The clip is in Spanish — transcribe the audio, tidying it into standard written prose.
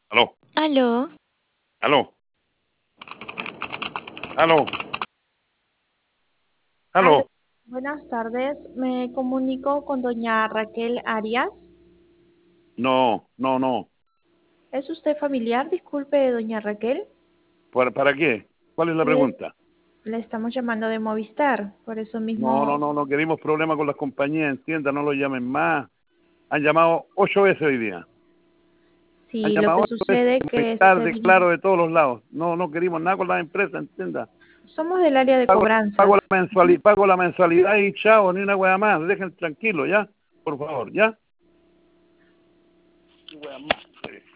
Aló, Aló, aló, aló, Aló, aló. buenas tardes. Me comunico con doña Raquel Arias. No, no, no. ¿Es usted familiar? Disculpe, doña Raquel. ¿Para qué? ¿Cuál es la Le, pregunta? le estamos llamando de Movistar, por eso No, no, mismo. no, no queremos problemas con las compañías, entienda, no lo llamen más. Han llamado 8 veces hoy día. Han Sí, lo llamado que 8 veces, sucede que se tarde, claro, de todos los lados. No, no queremos nada con las empresas, entienda. somos del área de cobranzas. Pago la mensualidad y chao, ni una wea más. Dejen tranquilo, ¿ya? Por favor, ¿ya? Qué wea más.